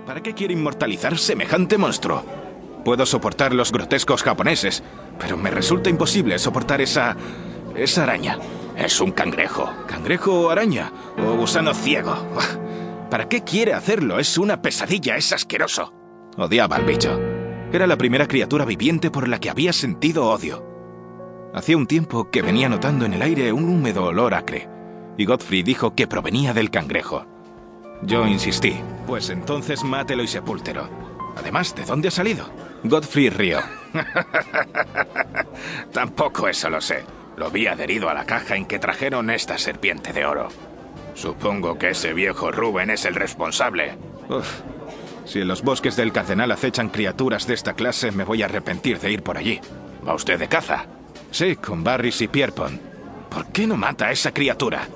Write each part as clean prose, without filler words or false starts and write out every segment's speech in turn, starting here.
¿Para qué quiere inmortalizar semejante monstruo? Puedo soportar los grotescos japoneses, pero me resulta imposible soportar esa araña. Es un cangrejo. ¿Cangrejo o araña? ¿O gusano ciego? ¿Para qué quiere hacerlo? Es una pesadilla, es asqueroso. Odiaba al bicho. Era la primera criatura viviente por la que había sentido odio. Hacía un tiempo que venía notando en el aire un húmedo olor acre, y Godfrey dijo que provenía del cangrejo. Yo insistí, pues entonces mátelo y sepúltelo. Además, ¿de dónde ha salido? Godfrey rió. Tampoco eso lo sé. Lo vi adherido a la caja en que trajeron esta serpiente de oro. Supongo que ese viejo Rubén es el responsable. Uf, si en los bosques del Cardenal acechan criaturas de esta clase, me voy a arrepentir de ir por allí. ¿Va usted de caza? Sí, con Barris y Pierpont. ¿Por qué no mata a esa criatura?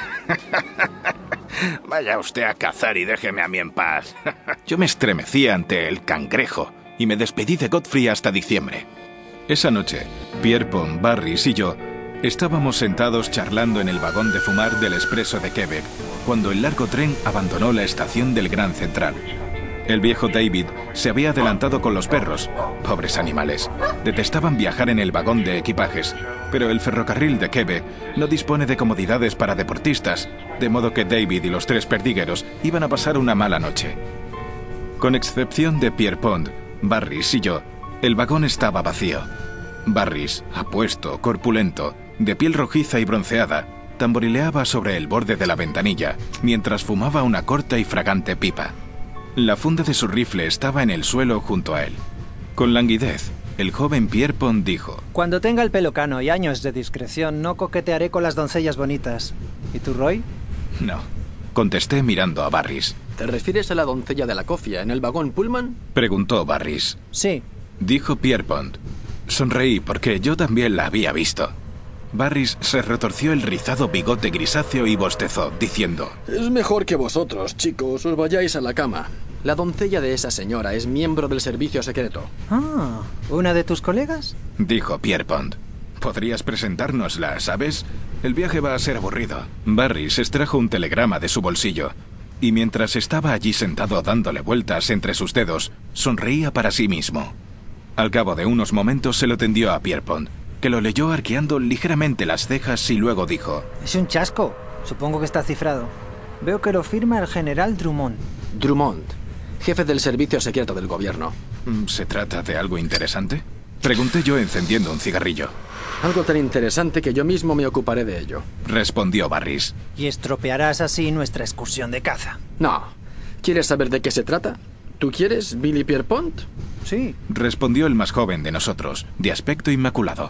Vaya usted a cazar y déjeme a mí en paz. Yo me estremecí ante el cangrejo y me despedí de Godfrey hasta diciembre. Esa noche, Pierpont, Barris y yo estábamos sentados charlando en el vagón de fumar del expreso de Quebec cuando el largo tren abandonó la estación del Grand Central. El viejo David se había adelantado con los perros. Pobres animales. Detestaban viajar en el vagón de equipajes, pero el ferrocarril de Quebec no dispone de comodidades para deportistas, de modo que David y los tres perdigueros iban a pasar una mala noche. Con excepción de Pierpont, Barris y yo, el vagón estaba vacío. Barris, apuesto, corpulento, de piel rojiza y bronceada, tamborileaba sobre el borde de la ventanilla, mientras fumaba una corta y fragante pipa. La funda de su rifle estaba en el suelo junto a él. Con languidez, el joven Pierpont dijo: Cuando tenga el pelo cano y años de discreción, no coquetearé con las doncellas bonitas. ¿Y tú, Roy? No, contesté mirando a Barris. ¿Te refieres a la doncella de la cofia en el vagón Pullman? Preguntó Barris. Sí. Dijo Pierpont. Sonreí porque yo también la había visto. Barris se retorció el rizado bigote grisáceo y bostezó, diciendo: Es mejor que vosotros, chicos, os vayáis a la cama. La doncella de esa señora es miembro del servicio secreto. Ah, ¿una de tus colegas? Dijo Pierpont. Podrías presentárnosla, ¿sabes? El viaje va a ser aburrido. Barris extrajo un telegrama de su bolsillo, y mientras estaba allí sentado dándole vueltas entre sus dedos, sonreía para sí mismo. Al cabo de unos momentos se lo tendió a Pierpont, que lo leyó arqueando ligeramente las cejas y luego dijo: Es un chasco. Supongo que está cifrado. Veo que lo firma el general Drummond. Drummond, jefe del servicio secreto del gobierno. ¿Se trata de algo interesante? Pregunté yo encendiendo un cigarrillo. Algo tan interesante que yo mismo me ocuparé de ello. Respondió Barris. Y estropearás así nuestra excursión de caza. No. ¿Quieres saber de qué se trata? ¿Tú quieres, Billy Pierpont? Sí. Respondió el más joven de nosotros, de aspecto inmaculado.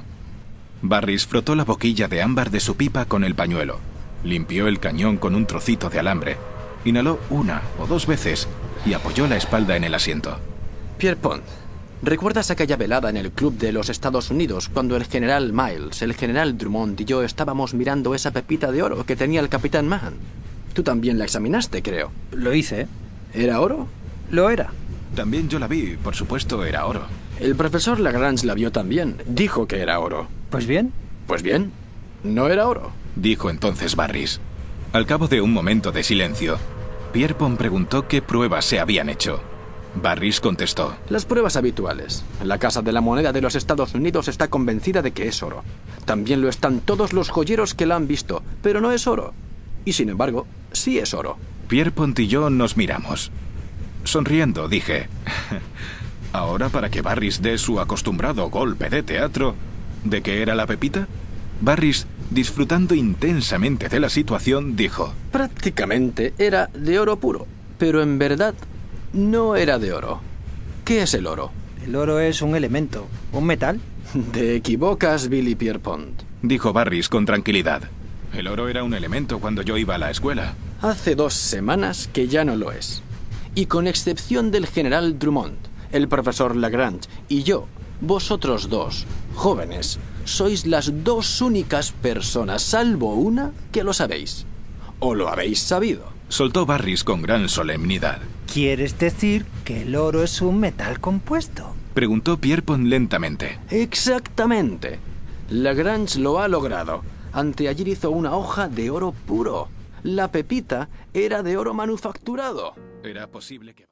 Barris frotó la boquilla de ámbar de su pipa con el pañuelo, limpió el cañón con un trocito de alambre, inhaló una o dos veces y apoyó la espalda en el asiento. Pierpont, ¿recuerdas aquella velada en el Club de los Estados Unidos cuando el general Miles, el general Drummond y yo estábamos mirando esa pepita de oro que tenía el capitán Mahan? Tú también la examinaste, creo. Lo hice. ¿Era oro? Lo era. También yo la vi, por supuesto era oro. El profesor Lagrange la vio también. Dijo que era oro. Pues bien. Pues bien, no era oro. Dijo entonces Barris. Al cabo de un momento de silencio, Pierpont preguntó qué pruebas se habían hecho. Barris contestó: Las pruebas habituales. La Casa de la Moneda de los Estados Unidos está convencida de que es oro. También lo están todos los joyeros que la han visto, pero no es oro. Y sin embargo, sí es oro. Pierpont y yo nos miramos. Sonriendo, dije: ¿Ahora para que Barris dé su acostumbrado golpe de teatro? ¿De qué era la pepita? Barris, disfrutando intensamente de la situación, dijo: Prácticamente era de oro puro, pero en verdad no era de oro. ¿Qué es el oro? El oro es un elemento, un metal. Te equivocas, Billy Pierpont. Dijo Barris con tranquilidad. El oro era un elemento cuando yo iba a la escuela. Hace 2 semanas que ya no lo es. Y con excepción del general Drummond, el profesor Lagrange y yo, vosotros dos, jóvenes, sois las 2 únicas personas, salvo una, que lo sabéis. ¿O lo habéis sabido? Soltó Barris con gran solemnidad. ¿Quieres decir que el oro es un metal compuesto? Preguntó Pierpont lentamente. Exactamente. Lagrange lo ha logrado. Anteayer hizo una hoja de oro puro. La pepita era de oro manufacturado. Era posible que...